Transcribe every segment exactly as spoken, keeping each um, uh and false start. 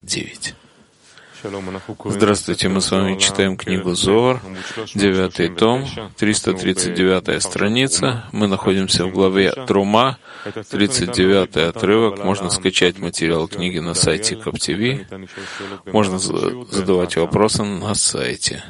девять. Здравствуйте, мы с вами читаем книгу Зоар, девятый том, триста тридцать девятая страница. Мы находимся в главе Трума, тридцать девятый отрывок. Можно скачать материал книги на сайте КапТВ. Можно задавать вопросы на сайте.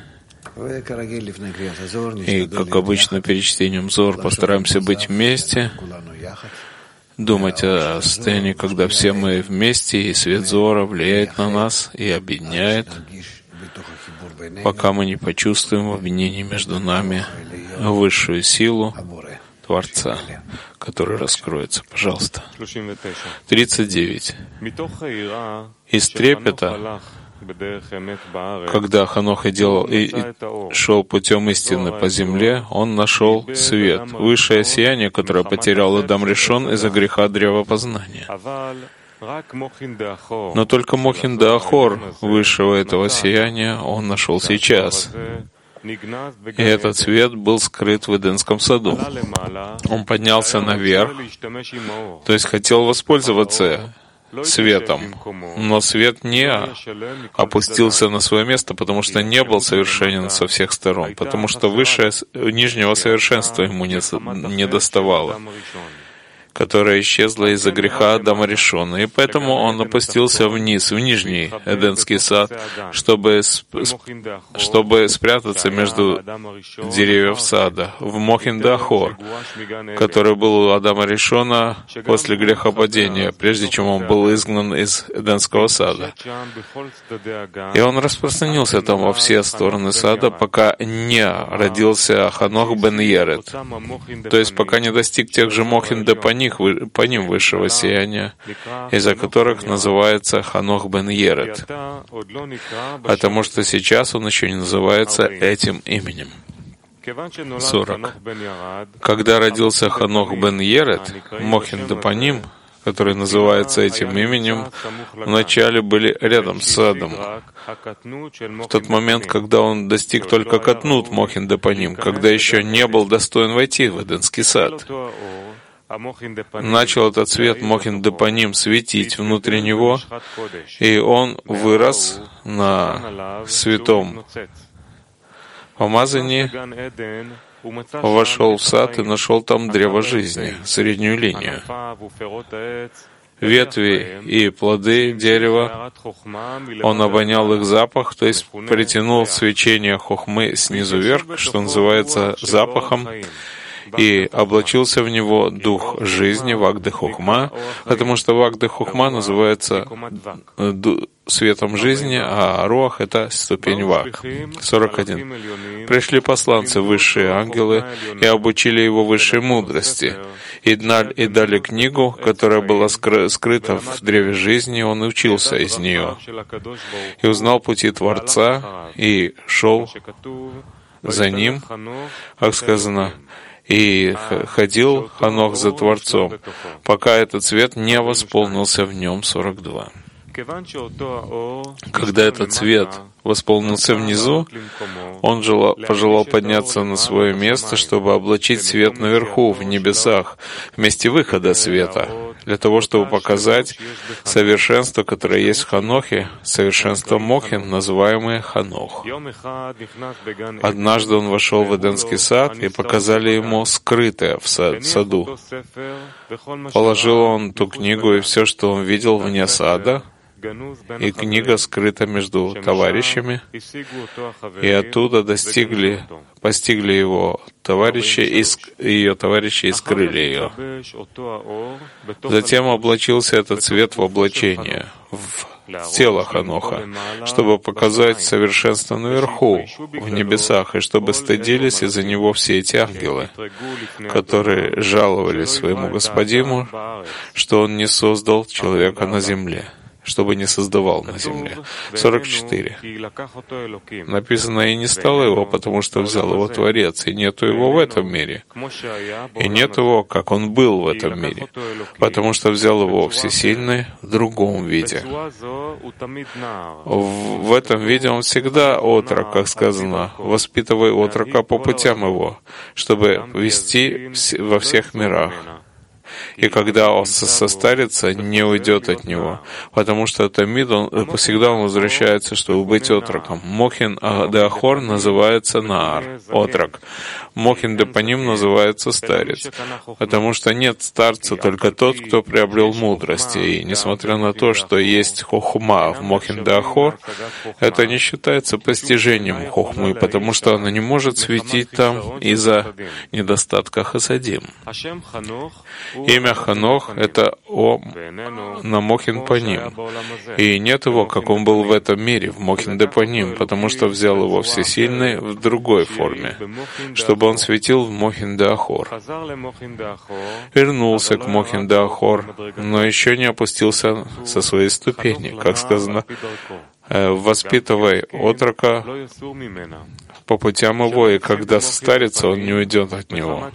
И, как обычно, перед чтением Зоар постараемся быть вместе, думать о состоянии, когда все мы вместе, и свет Зоара влияет на нас и объединяет, пока мы не почувствуем в объединении между нами высшую силу Творца, который раскроется. Пожалуйста. тридцать девять. Из трепета, когда Ханох и делал и, и шел путем истины по земле, он нашел свет, высшее сияние, которое потерял Адам Ришон из-за греха древа познания. Но только Мохин да Ахор высшего этого сияния он нашел сейчас. И этот свет был скрыт в Эдемском саду. Он поднялся наверх, то есть хотел воспользоваться светом, но свет не опустился на свое место, потому что не был совершенен со всех сторон, потому что высшее нижнего совершенства ему не, не доставало, которая исчезла из-за греха Адама Ришона. И поэтому он опустился вниз, в нижний Эдемский сад, чтобы, чтобы спрятаться между деревьев сада, в Мохин да Ахор, который был у Адама Ришона после грехопадения, прежде чем он был изгнан из Эдемского сада. И он распространился там во все стороны сада, пока не родился Ханох бен Ерет, то есть пока не достиг тех же Мохин да Паним, по ним высшего сияния, из-за которых называется Ханох бен Ерет, потому что сейчас он еще не называется этим именем. сорок. Когда родился Ханох бен Ерет, Мохин да Паним, который называется этим именем, вначале были рядом с садом. В тот момент, когда он достиг только Катнут Мохин да Паним, когда еще не был достоин войти в Эдемский сад, начал этот свет Мохин да Паним светить внутри него, и он вырос на святом помазании, вошел в сад и нашел там древо жизни, среднюю линию. Ветви и плоды дерева, он обонял их запах, то есть притянул свечение хохмы снизу вверх, что называется запахом, и облачился в него дух жизни, Вагды Хохма, потому что Вагды Хохма называется светом жизни, а Руах — это ступень Ваг. сорок один. Пришли посланцы, высшие ангелы, и обучили его высшей мудрости, и дали, и дали книгу, которая была скрыта в древе жизни, он учился из нее, и узнал пути Творца, и шел за ним, как сказано, и ходил Ханох за Творцом, пока этот свет не восполнился в нем. сорок два. Когда этот свет восполнился внизу, он желал, пожелал подняться на свое место, чтобы облачить свет наверху, в небесах, в месте выхода света, для того, чтобы показать совершенство, которое есть в Ханохе, совершенство Мохин, называемое Ханох. Однажды он вошел в Эдемский сад, и показали ему скрытое в саду. Положил он ту книгу и все, что он видел вне сада, и книга скрыта между товарищами, и оттуда достигли, постигли его товарищи, и ее товарищи и скрыли ее. Затем облачился этот свет в облачение, в тело Ханоха, чтобы показать совершенство наверху, в небесах, и чтобы стыдились из-за него все эти ангелы, которые жаловались своему Господину, что он не создал человека на земле, чтобы не создавал на земле. сорок четыре. Написано, и не стало его, потому что взял его Творец, и нету его в этом мире. И нет его, как он был в этом мире, потому что взял его Всесильный в другом виде. В этом виде он всегда отрок, как сказано, воспитывай отрока по путям его, чтобы вести во всех мирах. и когда он состарится, не уйдет от него, потому что тамид он, всегда он возвращается, чтобы быть отроком. Мохин де Ахор называется Наар, отрок. Мохин де Паним называется старец, потому что нет старца, только тот, кто приобрел мудрость. И несмотря на то, что есть хохма в Мохин де Ахор, это не считается постижением хохмы, потому что она не может светить там из-за недостатка хасадим. Имя Ханох — это О на Мохин Паним, и нет его, как он был в этом мире, в Мохин де Паним, потому что взял его Всесильный в другой форме, чтобы он светил в Мохин де Ахор. Вернулся к Мохин де Ахор, но еще не опустился со своей ступени, как сказано, воспитывай отрока по путям его, и когда состарится, он не уйдет от него.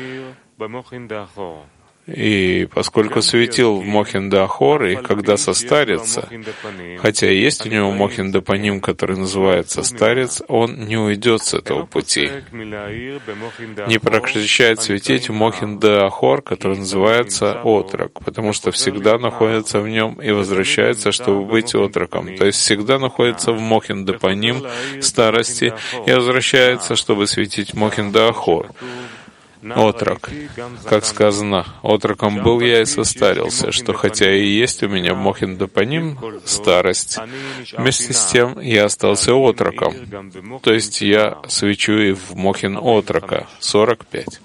И поскольку светил в Мохин де Ахор, и когда состарится, хотя есть у него Мохин де Паним, который называется старец, он не уйдет с этого пути. Не прекращает светить в Мохин де Ахор, который называется отрок, потому что всегда находится в нем и возвращается, чтобы быть отроком. То есть всегда находится в Мохин де Паним старости и возвращается, чтобы светить Мохин де Ахор. Отрок. Как сказано, отроком был я и состарился, что хотя и есть у меня Мохин де Паним старость, вместе с тем я остался отроком. То есть я свечу и в Мохин отрока. сорок пять.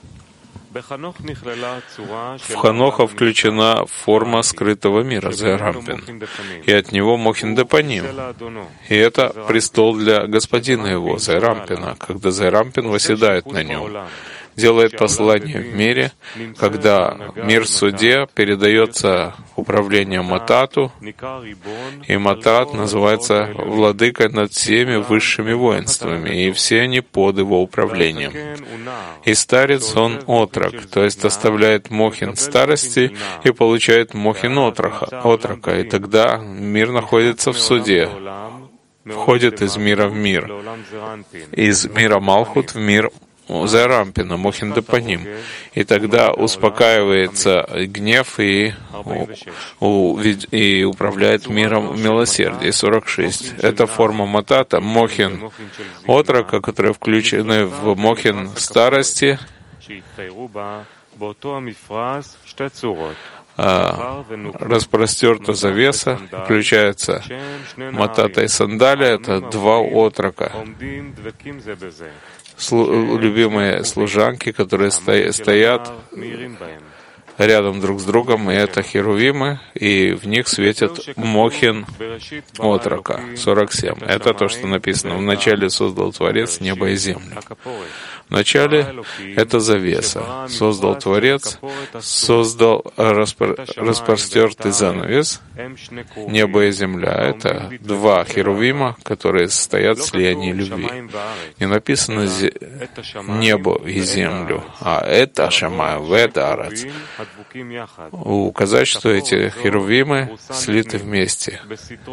В Ханоха включена форма скрытого мира, Зеарампин, и от него Мохин де Паним. И это престол для господина его, Зеарампина, когда Зеарампин восседает на нем, делает послание в мире, когда мир в суде передается управлению Матату, и Матат называется владыкой над всеми высшими воинствами, и все они под его управлением. И старец он отрок, то есть оставляет Мохин старости и получает Мохин отрока, отрока, и тогда мир находится в суде, входит из мира в мир, из мира Малхут в мир Зеарампина, Мохин де Паним. И тогда успокаивается гнев и, у, и управляет миром милосердия. сорок шесть. Это форма Матата, Мохин отрока, которые включены в Мохин старости, а, распростерта завеса, включается Матата и Сандалия, это два отрока. Слу- любимые служанки, которые сто- стоят рядом друг с другом, и это херувимы, и в них светит Мохин отрока. сорок семь. Это то, что написано. Вначале создал Творец небо и землю. Вначале это завеса. Создал Творец, создал распор... распростертый занавес, небо и земля. Это два херувима, которые стоят в слиянии любви. Не написано зе... небо и землю, а это Шамай, это Арац. Указать, что эти херувимы слиты вместе.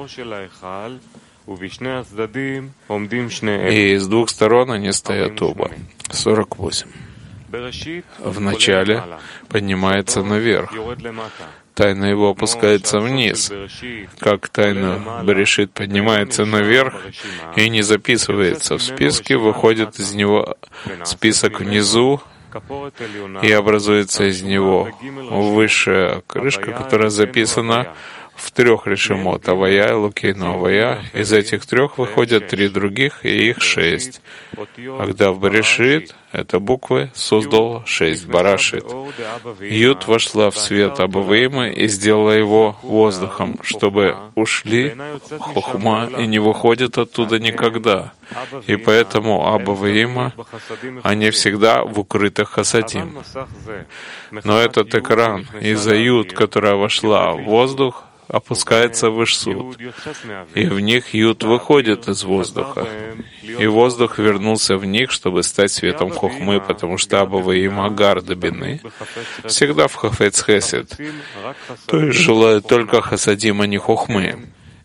И с двух сторон они стоят оба. сорок восемь. Вначале поднимается наверх. Тайна его опускается вниз, как тайна Берешит поднимается наверх и не записывается в списке, выходит из него список внизу, и образуется из него высшая крышка, которая записана в трех решимот — Авая, Лукейну, Авая. Из этих трех выходят три других, и их шесть. Когда в Берешит, это буквы, создал шесть, Барашит. Юд вошла в свет Абаваима и сделала его воздухом, чтобы ушли Хохма и не выходят оттуда никогда. И поэтому Абаваима, они всегда в укрытых хасадим. Но этот экран из-за Юд, которая вошла в воздух, опускается в Ишсуд, и в них Юд выходит из воздуха, и воздух вернулся в них, чтобы стать светом Хохмы, потому что Абаваим Агар Дабины всегда в Хафец Хесед, то есть желают только Хасадим, а не Хохмы.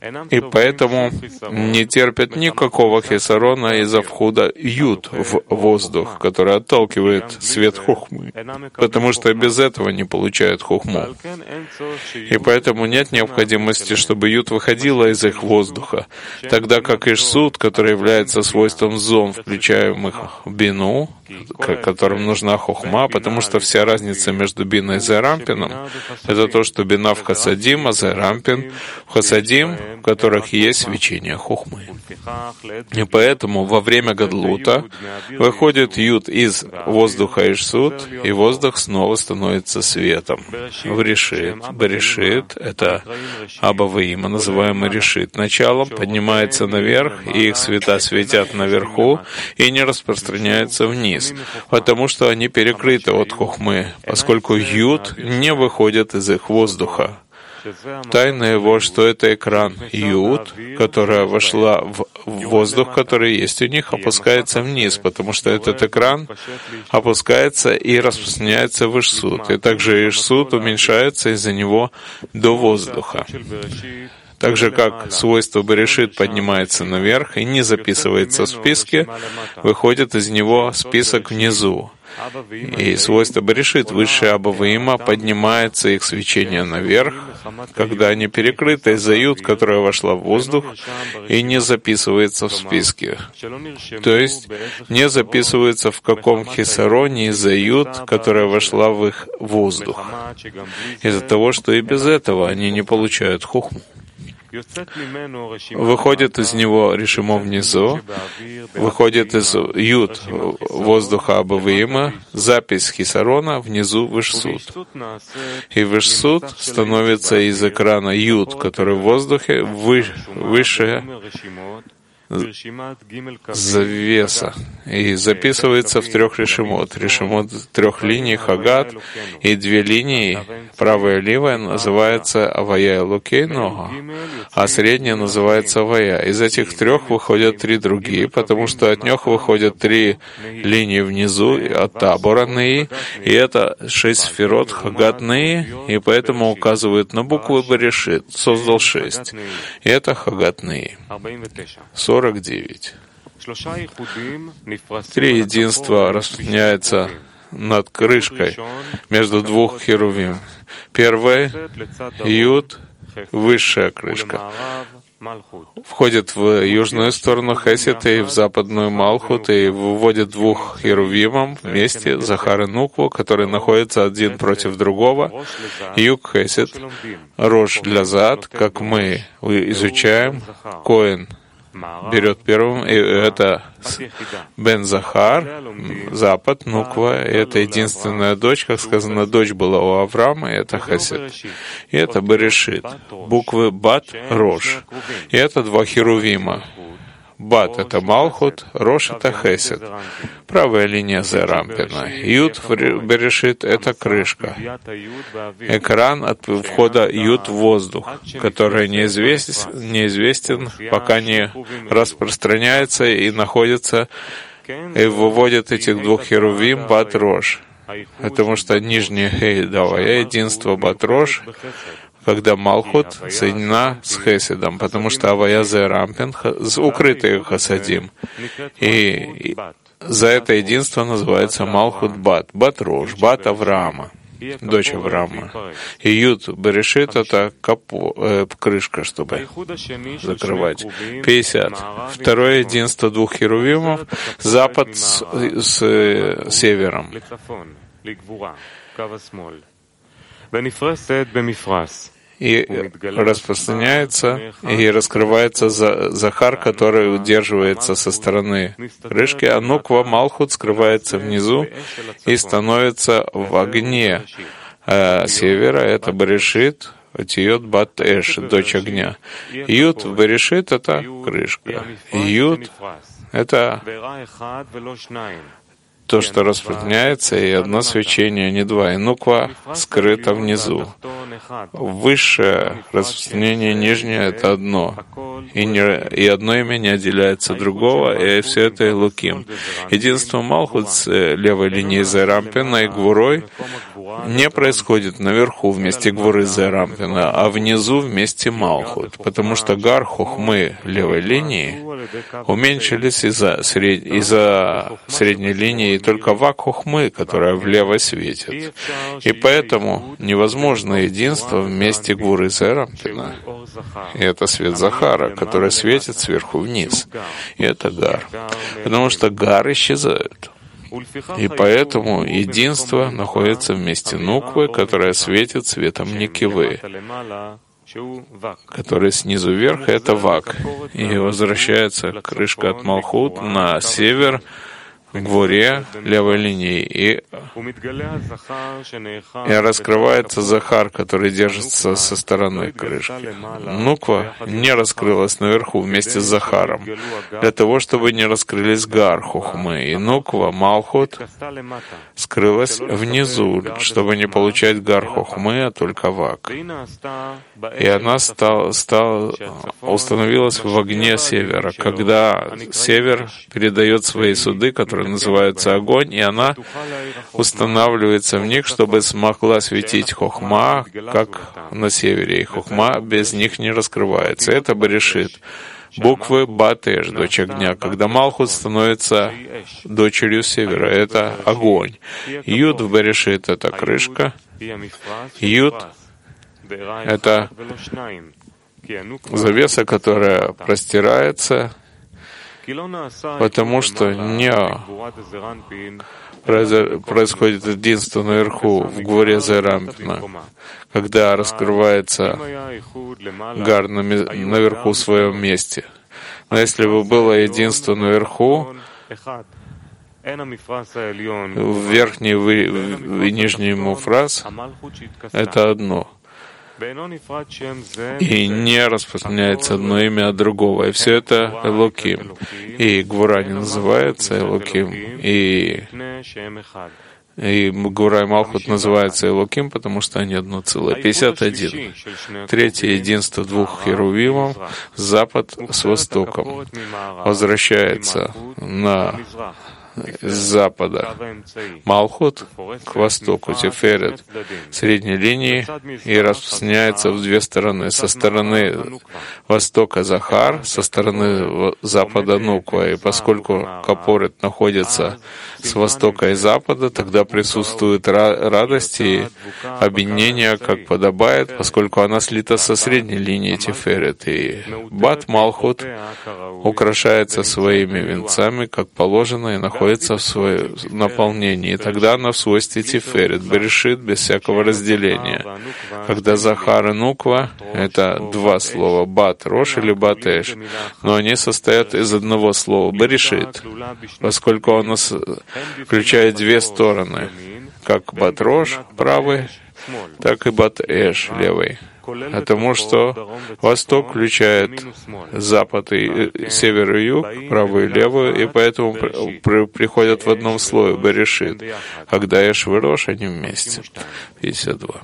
и поэтому не терпят никакого хисарона из-за входа Юд в воздух, который отталкивает свет хохмы, потому что без этого не получают хохму. И поэтому нет необходимости, чтобы Юд выходила из их воздуха, тогда как Ишсуд, который является свойством зон, включаемых в бину, которым нужна хохма, потому что вся разница между биной и зерампином — это то, что бина в хасадим, а зерампин в хасадим, в которых есть свечение хохмы. И поэтому во время гадлута выходит Юд из воздуха Ишсуд, и воздух снова становится светом. В решит. Берешит — это Аба Ваима, называемый решит. Началом поднимается наверх, и их света светят наверху и не распространяются вниз, потому что они перекрыты от хохмы, поскольку Юд не выходит из их воздуха. Тайна его, что это экран Юд, которая вошла в воздух, который есть у них, опускается вниз, потому что этот экран опускается и распространяется в Ишсуд. И также Ишсуд уменьшается из-за него до воздуха. Так же, как свойство Берешит поднимается наверх и не записывается в списке, выходит из него список внизу. И свойство Берешит, высшее Аба Ваима, поднимается их свечение наверх, когда они перекрыты из-за Юд, которая вошла в воздух, и не записывается в списке. То есть не записывается в каком хисароне из-за Юд, которая вошла в их воздух. Из-за того, что и без этого они не получают хохму. Выходит из него решимо внизу, выходит из Юд воздуха Аба Ваима, запись хисарона внизу в Ишсуд. И в Ишсуд становится из экрана Юд, который в воздухе, выше завеса, и записывается в трех решимот. Решимот трех линий Хагат, и две линии, правая и левая, называется Авая Элокей Нога, а средняя называется Авая. Из этих трех выходят три другие, потому что от них выходят три линии внизу от табора Неи, и это шесть сферот Хагат Неи, и поэтому указывают на буквы Берешит, создал шесть. И это Хагат Неи. сорок девять. Три единства распространяются над крышкой между двух херувим. Первое — Юд, высшая крышка, входит в южную сторону Хесед и в западную Малхут, и выводит двух херувимов вместе, Захар и Нукву, которые находятся один против другого. Юг Хесед, Рош для Зад, как мы изучаем, Коэн берет первым, и это Бен Захар, Запад, Нуква, и это единственная дочь, как сказано, дочь была у Авраама, и это Хесед. И это Берешит, буквы Бат, Рош. И это два херувима. Бат — это Малхут, Рош — это Хесед. Правая линия Зерампина. Юд Берешит — это крышка. Экран от входа Юд в воздух, который неизвестен, неизвестен, пока не распространяется и находится, и выводит этих двух херувим Бат Рош. Потому что нижняя Хейдавая, единство Бат Рош, когда Малхут соединена с Хеседом, потому что Авая Зерампин укрытый Хасадим. И за это единство называется Малхут Бат, Бат Рош, Бат Авраама, дочь Авраама. И Юд Берешит — это капо, э, крышка, чтобы закрывать. пятьдесят. Второе единство двух херувимов, запад с, с э, севером. И распространяется, и раскрывается Захар, который удерживается со стороны крышки, а Нуква Малхут скрывается внизу и становится в огне а севера. Это Берешит, Отиот Бат Эш, дочь огня. Юд в Берешит — это крышка. Юд — это то, что распространяется, и одно свечение, не два. И нуква скрыто внизу. Высшее распространение нижнее — это одно. И, не, и одно имя не отделяется от другого, и все это Элоким. Единство Малхут с левой линией Зерампина и Гвурой не происходит наверху вместе Гвуры Зерампина, а внизу вместе Малхут, потому что Гар Хохмы левой линии уменьшились из-за сред... из-за средней линии, и только Вак Хохмы, которая влево светит. И поэтому невозможно единство вместе Гвуры Зерампина. И это свет Захара, который светит сверху вниз. И это Гар. Потому что Гар исчезают. И поэтому единство находится в месте Нуквы, которая светит светом Никивы, который снизу вверх — это Вак. И возвращается крышка от Малхут на север, к Гвуре левой линии, и, и раскрывается Захар, который держится со стороны крышки. Нуква не раскрылась наверху вместе с Захаром, для того, чтобы не раскрылись Гар Хохмы, и Нуква, Малхут, скрылась внизу, чтобы не получать Гар Хохмы, а только Вак. И она стала, стала, установилась в огне севера, когда север передает свои суды, которые называются огонь, и она устанавливается в них, чтобы смогла светить Хохма, как на севере, и Хохма без них не раскрывается. Это Берешит. Буквы Батеш, дочь огня. Когда Малхут становится дочерью севера, это огонь. Юд в Берешит — это крышка. Юд — это завеса, которая простирается, потому что не происходит единство наверху в Гвуре Зерампина, когда раскрывается Гар наверху в своем месте. Но если бы было единство наверху, верхний и нижний муфраз — это одно. И не распространяется одно имя от другого. И все это Элоким. И Гвура не называется Элоким. И, и Гвура и Малхут называются Элоким, потому что они одно целое. пятьдесят один. Третье единство двух херувимов, запад с востоком, возвращается на с запада Малхут к востоку, Тиферет, средней линии, и распространяется в две стороны. Со стороны востока Захар, со стороны запада Нуква. И поскольку Капорет находится с востока и запада, тогда присутствует радость и объединение, как подобает, поскольку она слита со средней линии Тиферет. И Бат Малхут украшается своими венцами, как положено, и находится находится в своем наполнении. И тогда она в свойстве Тиферет, Берешит, без всякого разделения. Когда Захар и Нуква — это два слова, Бат Рош или Бат Эш, но они состоят из одного слова, Берешит, поскольку оно включает две стороны, как Бат Рош правый, так и Бат Эш левый. Потому что Восток включает Запад и Север и Юг, правую и левую, и поэтому при, при, приходят в одном слое Берешит. Когда Эш и Рош, они вместе. пятьдесят два.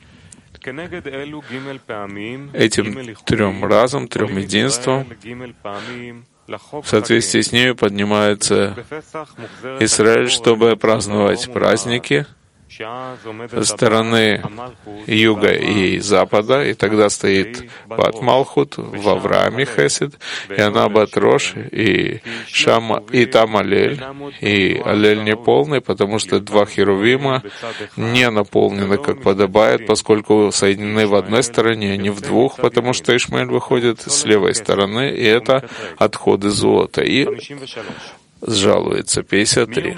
Этим трем разом, трем единством, в соответствии с ними поднимается Израиль, чтобы праздновать праздники со стороны юга и запада, и тогда стоит Бат Малхут в Аврааме Хесед, и она Бат Рош, и Шама, и там Алель, и Алель неполный, потому что два херувима не наполнены, как подобает, поскольку соединены в одной стороне, а не в двух, потому что Ишмаэль выходит с левой стороны, и это отходы золота. И сжалуется пятьдесят три.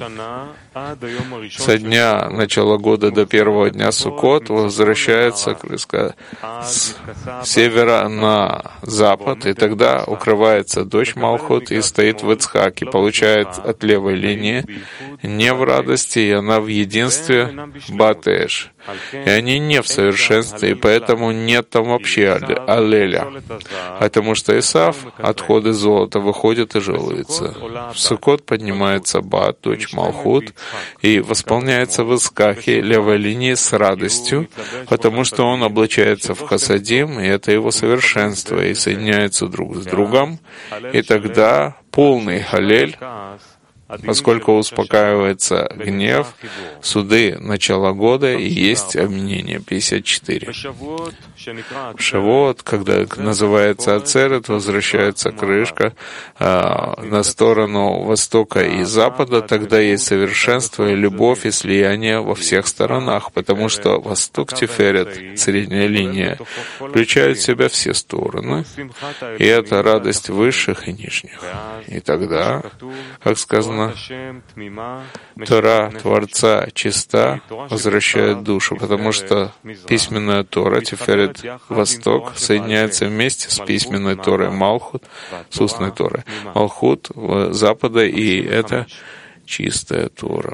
Со дня начала года до первого дня Суккот возвращается крыска с севера на запад, и тогда укрывается дочь Малхут и стоит в Ицхаке, получает от левой линии не в радости, и она в единстве Батеш. и они не в совершенстве, и поэтому нет там вообще аллеля. Потому что Исав, отходы золота, выходит и жалуется. В Суккот поднимается Бат, дочь Малхут, и восполняется в Искахе левой линии с радостью, потому что он облачается в Хасадим, и это его совершенство, и соединяется друг с другом, и тогда полный халель, поскольку успокаивается гнев, суды начала года и есть объединение пятьдесят четыре. В Шавуот, когда называется Ацерет, возвращается крышка а, на сторону востока и запада, тогда есть совершенство и любовь и слияние во всех сторонах, потому что восток Тиферет, средняя линия, включает в себя все стороны, и это радость высших и нижних. И тогда, как сказано, Тора Творца чиста, возвращает душу, потому что письменная Тора, Тиферет Восток, соединяется вместе с письменной Торой Малхут, с устной Торой Малхут Запада, и это чистая Тора.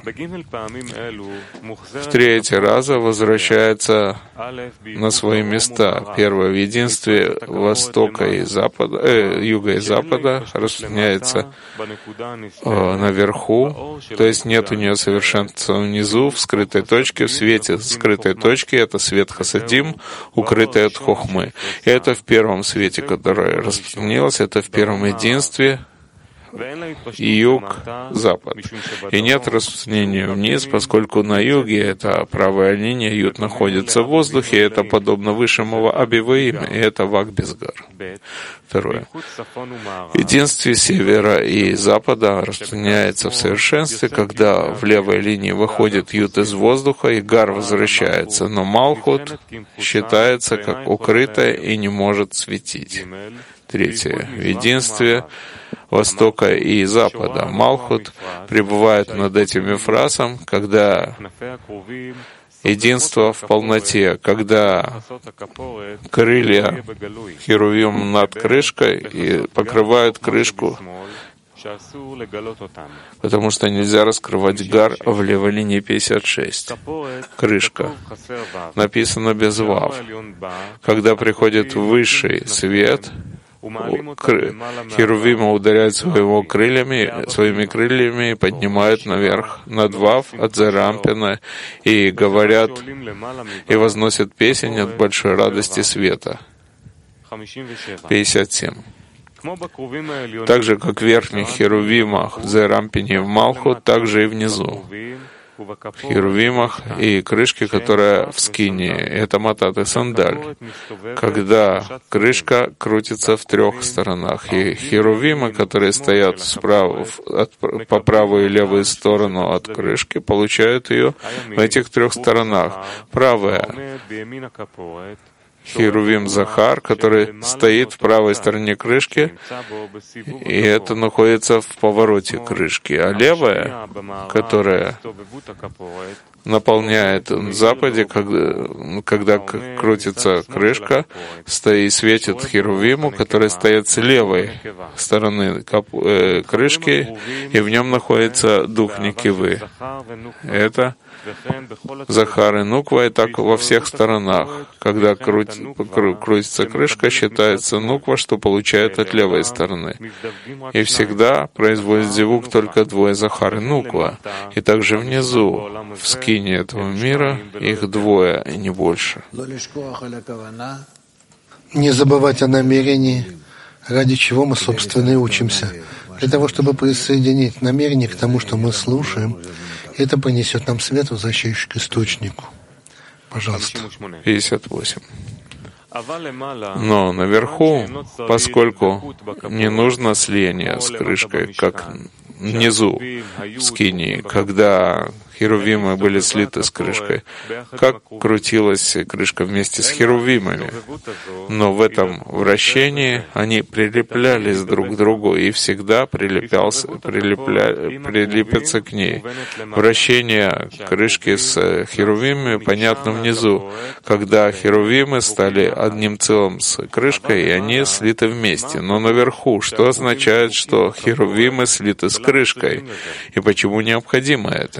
В третий раз возвращается на свои места. Первое в единстве Востока и Запада, э, Юга и Запада распространяется э, наверху, то есть нет у нее совершенства внизу, в скрытой точке, в свете скрытой точки, это свет Хасадим, укрытый от Хохмы. И это в первом свете, который распространился, это в первом единстве, юг, запад. И нет распространения вниз, поскольку на юге это правая линия, ют находится в воздухе, это подобно высшему Абиваим, и это Вак Безгар. Второе. Единствие севера и запада распространяется в совершенстве, когда в левой линии выходит ют из воздуха, и гар возвращается, но Малхут считается как укрытая и не может светить. Третье. В единстве Востока и Запада Малхут пребывает над этим Ефрасом, когда единство в полноте, когда крылья Херувим над крышкой и покрывают крышку, потому что нельзя раскрывать гар в левой линии пятьдесят шесть. Крышка. Написано без вав. Когда приходит высший свет, Херувима ударяют своими крыльями, своими крыльями и поднимают наверх над Вав от Зерампина и говорят и возносят песнь от большой радости света. пятьдесят семь. Так же, как в верхних Херувимах в Зерампине в Малхут, так же и внизу. В Херувимах и крышке, которая в скине, это матат и сандаль, когда крышка крутится в трех сторонах, и херувимы, которые стоят справа, от, по правую и левую сторону от крышки, получают ее в этих трех сторонах. Правая Херувим Захар, который стоит в правой стороне крышки, и это находится в повороте крышки. А левая, которая наполняет на западе, когда, когда крутится крышка, стоит, светит Херувиму, который стоит с левой стороны крышки, и в нем находится дух Никивы. Это Захар и Нуква, и так во всех сторонах. Когда крут, крутится крышка, считается Нуква, что получает от левой стороны. И всегда производит зевук только двое Захар и Нуква. И также внизу, в скине этого мира, их двое, и не больше. Не забывать о намерении, ради чего мы, собственно, и учимся. Для того, чтобы присоединить намерение к тому, что мы слушаем, это принесет нам свет, возвращающий к источнику. Пожалуйста. пятьдесят восемь. Но наверху, поскольку не нужно слияние с крышкой, как внизу в скинии, когда херувимы были слиты с крышкой, как крутилась крышка вместе с херувимами. Но в этом вращении они прилеплялись друг к другу и всегда прилеплялся, прилепля, прилепятся к ней. Вращение крышки с херувимами понятно внизу, когда херувимы стали одним целым с крышкой, и они слиты вместе. Но наверху, что означает, что херувимы слиты с крышкой? И почему необходимо это?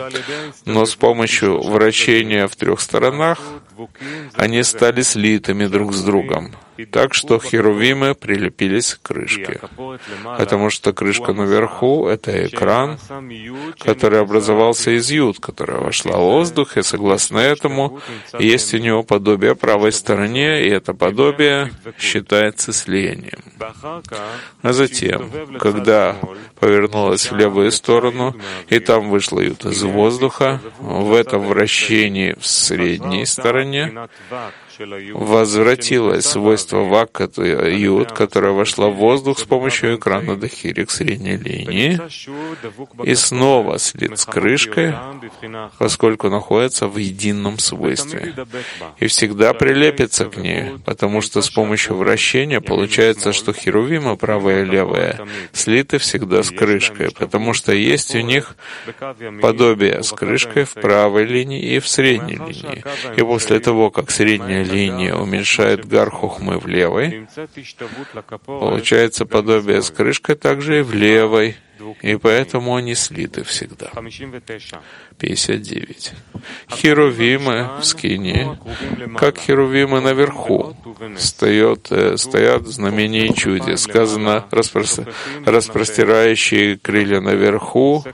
Но с помощью вращения в трех сторонах они стали слитыми друг с другом, так что херувимы прилепились к крышке. Потому что крышка наверху — это экран, который образовался из юд, которая вошла в воздух, и согласно этому есть у него подобие правой стороне, и это подобие считается слиянием. А затем, когда повернулась в левую сторону, и там вышла юд из воздуха, в этом вращении в средней стороне возвратилось свойство вак, юд, которая вошла в воздух с помощью экрана Дахири к средней линии, и снова слит с крышкой, поскольку находится в едином свойстве, и всегда прилепится к ней, потому что с помощью вращения получается, что херувимы, правая и левая, слиты всегда с крышкой, потому что есть у них подобие с крышкой в правой линии и в средней линии. И после того, как средняя линия уменьшает гар хохмы в левой, получается подобие с крышкой также и в левой, и поэтому они слиты всегда. пятьдесят девять. Херувимы в скинии, как херувимы наверху, стоят, стоят в знамении и чуде. Сказано, распростирающие крылья наверху,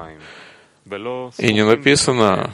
и не написано,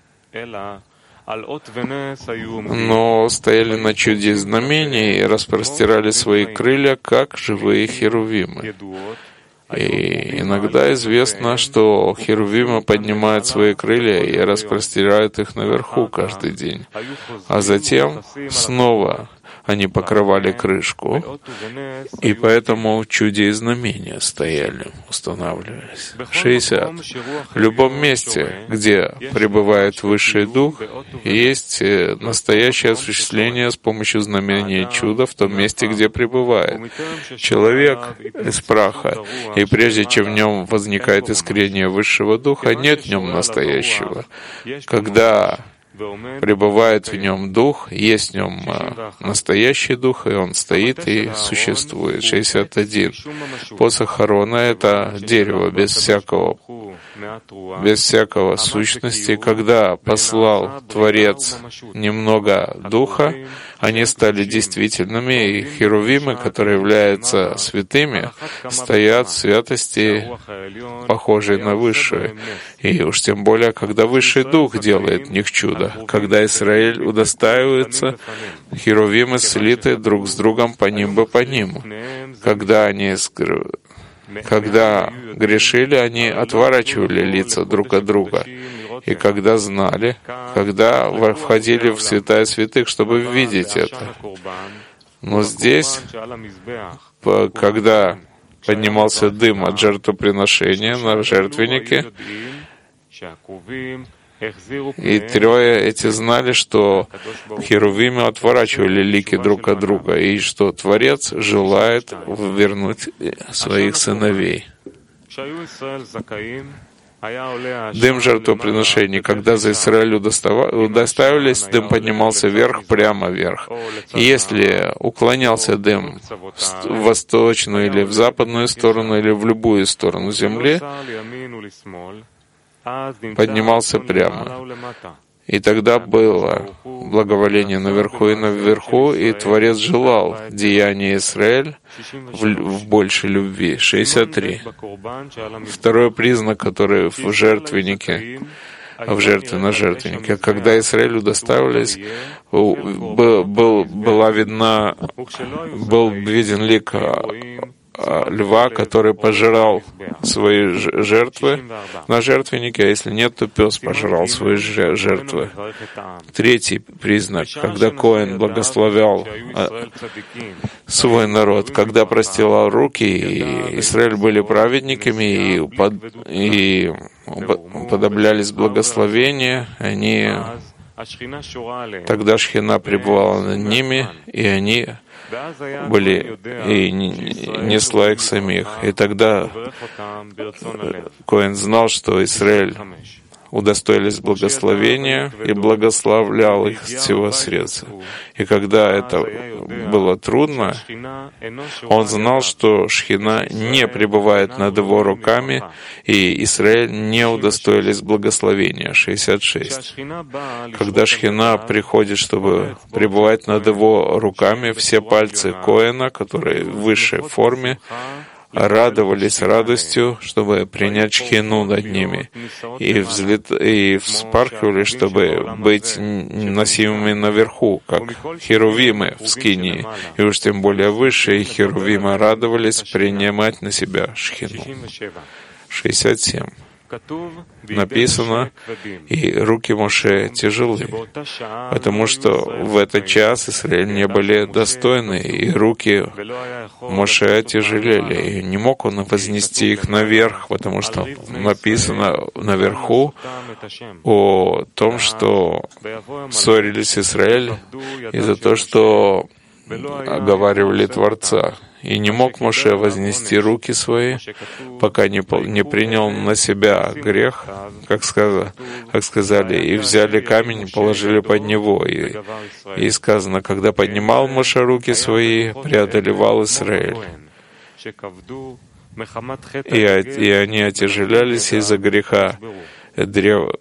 но стояли на чуде знамения и распростирали свои крылья, как живые херувимы. И иногда известно, что херувимы поднимают свои крылья и распростирают их наверху каждый день. А затем снова они покрывали крышку, и поэтому в чуде и знамения стояли, устанавливались. шестьдесят. В любом месте, где пребывает Высший Дух, есть настоящее осуществление с помощью знамения и чуда в том месте, где пребывает. Человек из праха, и прежде чем в нем возникает искрение Высшего Духа, нет в нем настоящего. Когда пребывает в нем Дух, есть в нем настоящий Дух, и он стоит и существует. шестьдесят один. Посох Аарона — это дерево без всякого, без всякого сущности. Когда послал Творец немного Духа, они стали действительными, и херувимы, которые являются святыми, стоят в святости, похожей на Высшую. И уж тем более, когда Высший Дух делает в них чудо. Когда Израиль удостаивается, херувимы слиты друг с другом по ним бы по ним. Когда они Когда грешили, они отворачивали лица друг от друга. И когда знали, когда входили в святая святых, чтобы видеть это. Но здесь, когда поднимался дым от жертвоприношения на жертвеннике, и трое эти знали, что херувимы отворачивали лики друг от друга, и что Творец желает вернуть своих сыновей. Дым жертвоприношений, когда за Израиль удостаивались, дым поднимался вверх, прямо вверх. И если уклонялся дым в восточную или в западную сторону, или в любую сторону земли, поднимался прямо. И тогда было благоволение наверху и наверху, и Творец желал деяния Израиль в, в большей любви. шестьдесят три. Второй признак, который в жертвеннике, в жертве на жертвеннике, когда Израиль удостаивались, был, был, была видна, был виден лик льва, который пожирал свои жертвы на жертвеннике, а если нет, то пес пожирал свои жертвы. Третий признак, когда Коэн благословлял свой народ, когда простилал руки, и Израиль были праведниками и, под, и уподоблялись благословению, они тогда Шхина пребывала над ними, и они были и несла их самих. И тогда Коэн знал, что Израиль удостоились благословения и благословлял их с всего сердца. И когда это было трудно, он знал, что Шхина не пребывает над его руками, и Израиль не удостоились благословения. шестьдесят шесть. Когда Шхина приходит, чтобы пребывать над его руками, все пальцы Коэна, которые в высшей форме, радовались радостью, чтобы принять Шхину над ними, и, взлет... и вспархивали, чтобы быть носимыми наверху, как херувимы в Скинии, и уж тем более высшие херувимы радовались принимать на себя Шхину. шестьдесят семь. Написано, и руки Моше тяжелы, потому что в этот час Израиль не были достойны, и руки Моше тяжелели, и не мог он вознести их наверх, потому что написано наверху о том, что ссорились Израиль из-за того, что оговаривали Творца. И не мог Моше вознести руки свои, пока не, не принял на себя грех, как сказали, как сказали, и взяли камень и положили под него. И, и сказано, когда поднимал Моше руки свои, преодолевал Израиль. И, и они отяжелялись из-за греха древа,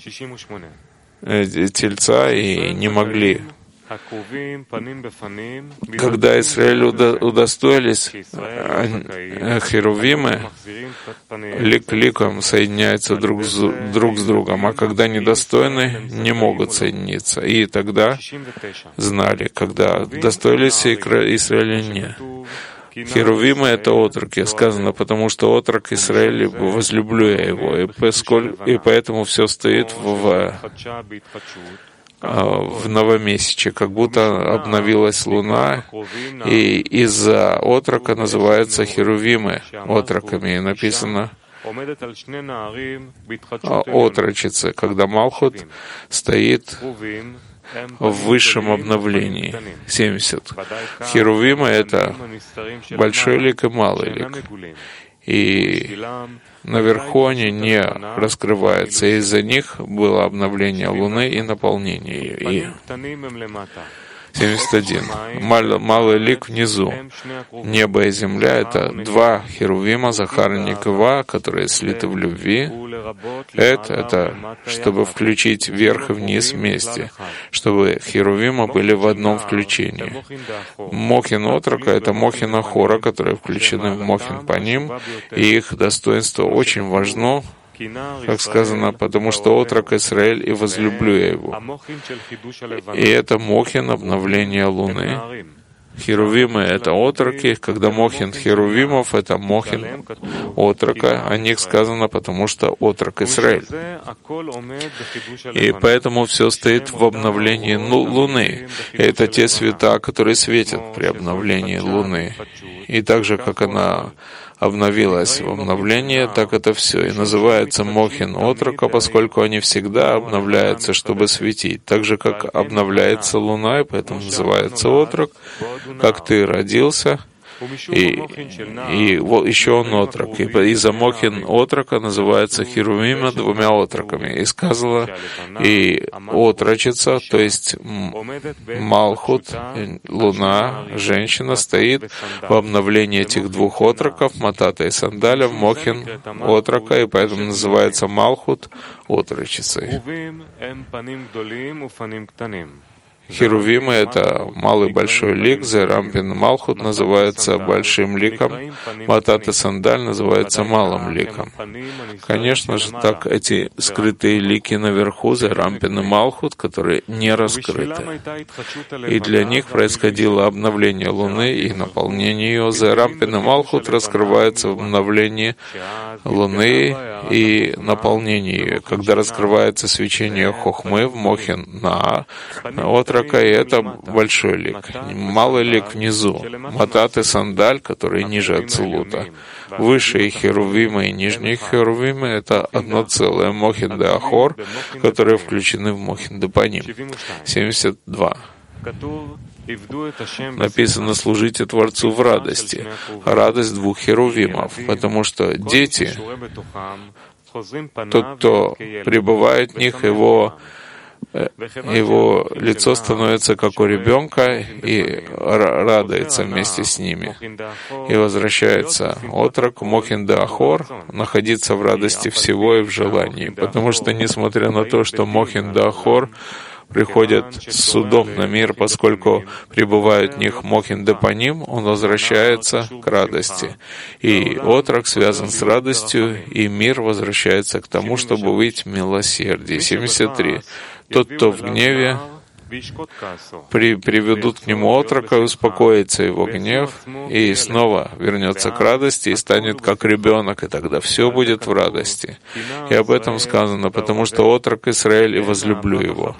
тельца и не могли. Когда Израиль удостоились, херувимы лик ликом соединяются друг с, друг с другом, а когда недостойны, не могут соединиться. И тогда знали, когда достоились Израиля не. Херувимы — это отроки, сказано, потому что отрок Израиля, возлюблю я его, и, поскольку, и поэтому все стоит в в новомесяче, как будто обновилась луна, и из-за отрока называются херувимы отроками. И написано отрочицы, когда Малхут стоит в высшем обновлении. семьдесят. Херувимы — это большой лик и малый лик. И наверху они не раскрываются. Из-за них было обновление Луны и наполнение ее. семьдесят один. Мал, малый лик внизу. Небо и земля — это два херувима, Захар и Некава, которые слиты в любви. Это, это чтобы включить вверх и вниз вместе, чтобы херувима были в одном включении. Мохин отрока — это мохин Ахора, которые включены в мохин Паним, и их достоинство очень важно, как сказано, потому что отрок Израиль, и возлюблю я его. И это мохин обновления Луны. Херувимы — это отроки, когда мохин херувимов — это мохин отрока. О них сказано, потому что отрок Израиль. И поэтому все стоит в обновлении Луны. И это те света, которые светят при обновлении Луны. И так же, как она обновилась в обновлении, так это все. И называется мохин отрока, поскольку они всегда обновляются, чтобы светить. Так же, как обновляется луна, и поэтому называется отрок, как ты родился, и, и вот еще он отрок. И из-за мохин отрока называется херувима двумя отроками. И сказала, и отрочица, то есть Малхут, луна, женщина, стоит в обновлении этих двух отроков, Матата и Сандаля, мохин отрока, и поэтому называется Малхут отрочицей. Херувимы — это малый большой лик, Зерампин Малхут называется большим ликом, Матат и Сандаль называется малым ликом. Конечно же, так эти скрытые лики наверху, Зерампин и Малхут, которые не раскрыты. И для них происходило обновление Луны и наполнение ее. Зерампин и Малхут раскрываются в обновлении Луны и наполнении ее. Когда раскрывается свечение Хохмы в Мохин Наа, отрока, и это большой лик. Малый лик внизу. Матат и Сандаль, которые ниже Ацилута. Высшие херувимы и нижние херувимы — это одно целое. Мохин де Ахор, которые включены в Мохин де Паним. семьдесят два. Написано: «Служите Творцу в радости». Радость двух херувимов, потому что дети, Тот, кто пребывает в них, его его лицо становится как у ребенка и радуется вместе с ними. И возвращается отрок Мохин де Ахор находиться в радости всего и в желании. Потому что, несмотря на то, что Мохин де Ахор приходят с судом на мир, поскольку пребывают в них Мохин де Паним, он возвращается к радости. И отрок связан с радостью, и мир возвращается к тому, чтобы быть в милосердии. семьдесят три. Тот, кто в гневе, при, приведут к нему отрока, и успокоится его гнев, и снова вернется к радости, и станет как ребенок, и тогда все будет в радости. И об этом сказано, потому что отрок Израиль, и возлюблю его.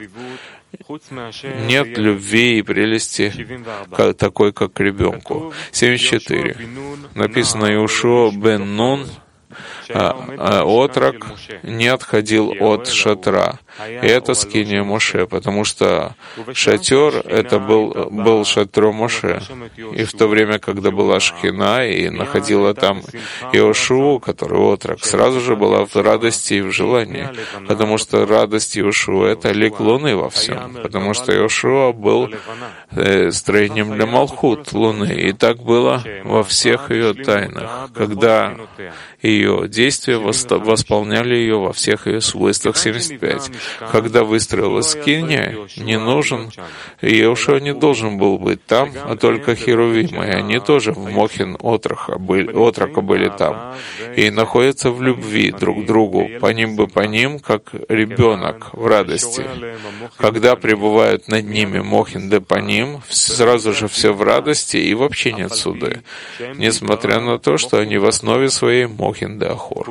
Нет любви и прелести как, такой, как к ребенку. семьдесят четыре. Написано Иошуа бен Нун, а, а отрок не отходил от шатра. И это скиния Моше, потому что шатер — это был, был шатром Моше. И в то время, когда была Шхина и находила там Иошуа, который отрок, сразу же была в радости и в желании, потому что радость Иошуа — это лик Луны во всем, потому что Иошуа был э, строением для Малхут Луны, и так было во всех ее тайнах, когда ее действия восполняли ее во всех ее свойствах. семьдесят пять. Когда выстроилась скиния, не нужен, Иошуа не должен был быть там, а только херувимы, и они тоже в Мохин отрока были, отрока были там, и находятся в любви друг к другу, по ним бы по ним, как ребенок в радости. Когда пребывают над ними Мохин де Паним, сразу же все в радости и вообще нет суды, несмотря на то, что они в основе своей Мохин де Ахор.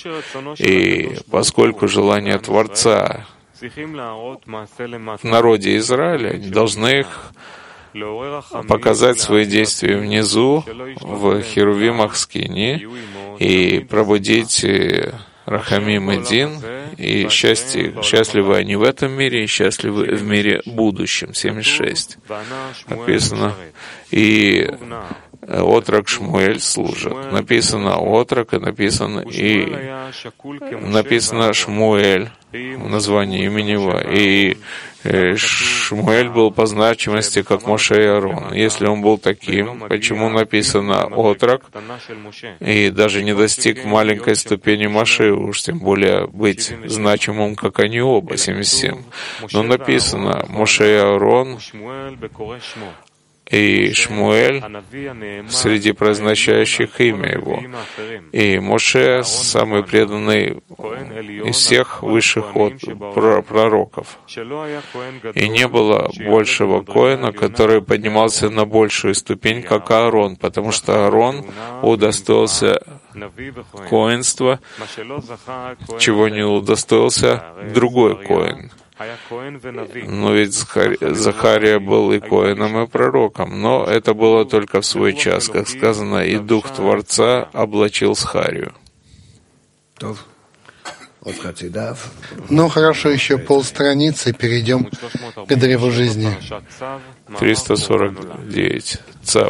И поскольку желание Творца в народе Израиля, они должны их показать свои действия внизу, в херувимах скини, и пробудить Рахамим и Дин, и счастье, счастливы они в этом мире, и счастливы в мире будущем. семьдесят шесть. Написано, и отрок Шмуэль служит. Написано отрок, и написано и написано Шмуэль в названии имени его. И Шмуэль был по значимости, как Моше и Аарон. Если он был таким, почему написано отрок, и даже не достиг маленькой ступени Моше, уж тем более быть значимым, как они оба, семьдесят семь. Но написано Моше и Аарон, и Шмуэль среди произносящих имя его. И Моше самый преданный из всех высших от пророков. И не было большего коэна, который поднимался на большую ступень, как Аарон, потому что Аарон удостоился коэнства, чего не удостоился другой коэн. Но ведь Захария был и коэном, и пророком, но это было только в свой час, как сказано, и Дух Творца облачил Захарию. Ну хорошо, еще полстраницы, перейдем к древу жизни. триста сорок девять. Цав.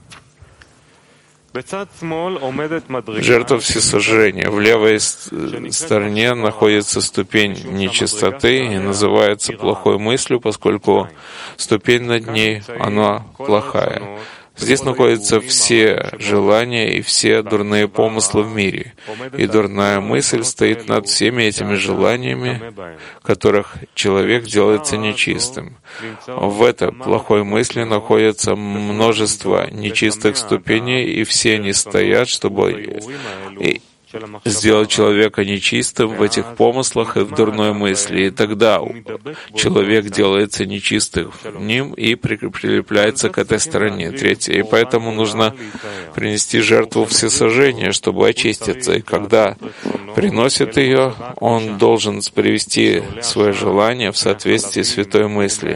Жертва всесожжения. В левой стороне находится ступень нечистоты и называется плохой мыслью, поскольку ступень над ней, она плохая. Здесь находятся все желания и все дурные помыслы в мире. И дурная мысль стоит над всеми этими желаниями, которых человек делается нечистым. В этой плохой мысли находится множество нечистых ступеней, и все они стоят, чтобы сделать человека нечистым в этих помыслах и в дурной мысли. И тогда человек делается нечистым в ним и прилепляется к этой стороне. Третье. И поэтому нужно принести жертву всесожжения, чтобы очиститься. И когда приносит ее, он должен привести свое желание в соответствии с святой мыслью.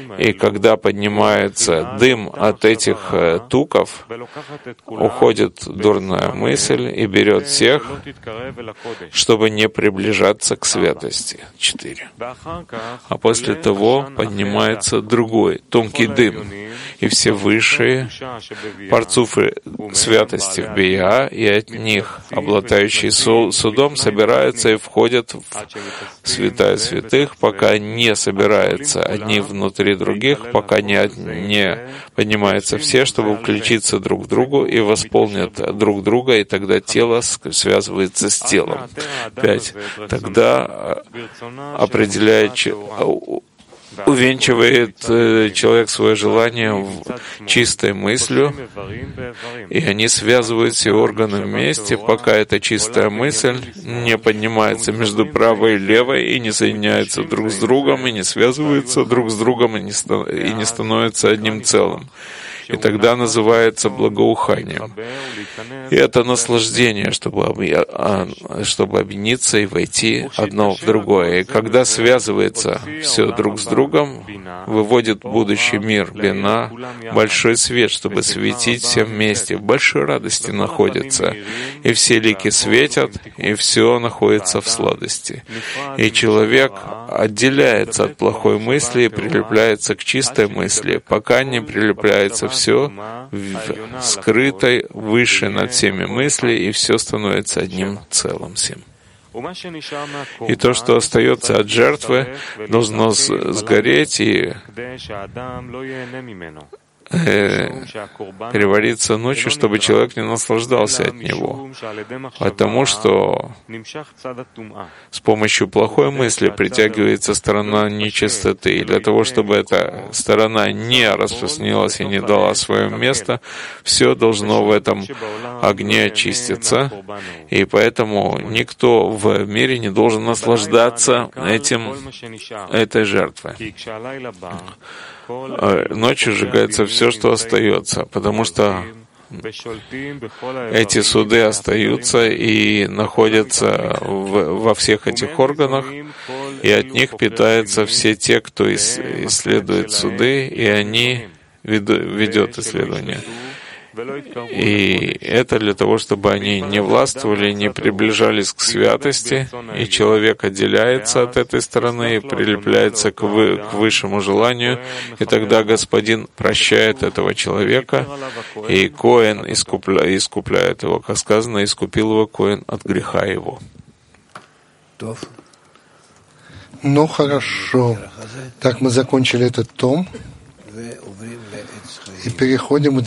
И когда поднимается дым от этих туков, уходит дурная мысль и берет всех, чтобы не приближаться к святости. Четыре. А после того поднимается другой, тонкий дым, и все высшие парцуфы святости в Бия, и от них, обладающие судом, собираются и входят в святая святых, пока не собираются одни внутри других, пока не, не поднимаются все, чтобы включиться друг к другу и восполнят друг друга, и тогда тело связывается с телом. Пять. Тогда определяет, увенчивает человек свое желание чистой мыслью, и они связывают все органы вместе, пока эта чистая мысль не поднимается между правой и левой, и не соединяется друг с другом, и не связывается друг с другом, и не, ста- и не становится одним целым. И тогда называется благоуханием. И это наслаждение, чтобы, об... чтобы объединиться и войти одно в другое. И когда связывается все друг с другом, выводит будущий мир Бина, большой свет, чтобы светить все вместе. В большой радости находится. И все лики светят, и все находится в сладости. И человек отделяется от плохой мысли и прилепляется к чистой мысли, пока не прилепляется все в скрытой, выше над всеми мысли, и все становится одним целым всем. И то, что остается от жертвы, должно сгореть и э, перевариться ночью, чтобы человек не наслаждался от него. Потому что с помощью плохой мысли притягивается сторона нечистоты. И для того, чтобы эта сторона не распространилась и не дала свое место, все должно в этом огне очиститься. И поэтому никто в мире не должен наслаждаться этим, этой жертвой. Ночью сжигается все, что остается, потому что эти суды остаются и находятся в, во всех этих органах, и от них питаются все те, кто исследует суды, и они ведут исследования. И это для того, чтобы они не властвовали, не приближались к святости, и человек отделяется от этой стороны и прилепляется к, вы, к высшему желанию, и тогда Господин прощает этого человека, и Коэн искупля, искупляет его, как сказано, искупил его Коэн от греха его. Ну хорошо. Так мы закончили этот том и переходим к